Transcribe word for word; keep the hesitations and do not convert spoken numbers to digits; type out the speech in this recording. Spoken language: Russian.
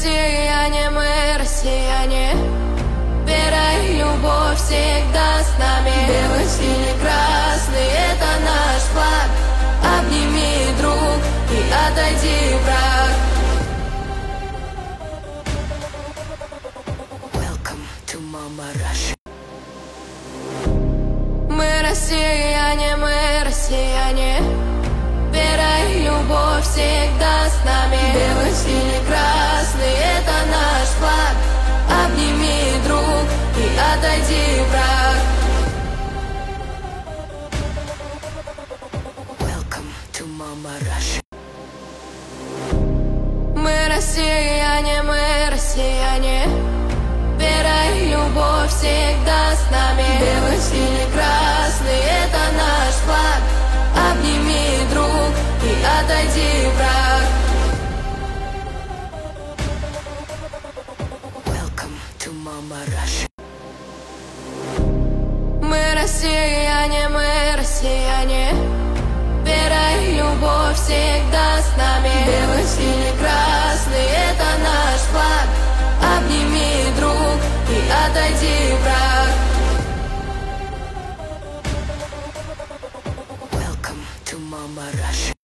россияне, мы россияне. Вера и любовь всегда с нами. Белый, синий, красный — это наш флаг. Обними, друг, и отойди, враг. Welcome to Mama Russia. Мы россияне, мы россияне. Вера и любовь всегда с нами. Белый, синий, красный — это наш флаг. Обними, друг, и отойди, враг. Welcome to Mama Russia. Мы россияне, мы россияне. Вера и любовь всегда с нами. Белый, синий, красный — это наш флаг. Обними, друг, и отойди, враг. Welcome to Mama Russia. Мы россияне, мы россияне. Вера и любовь всегда с нами. Белый, синий, красный — это наш флаг. Обними, друг, и отойди,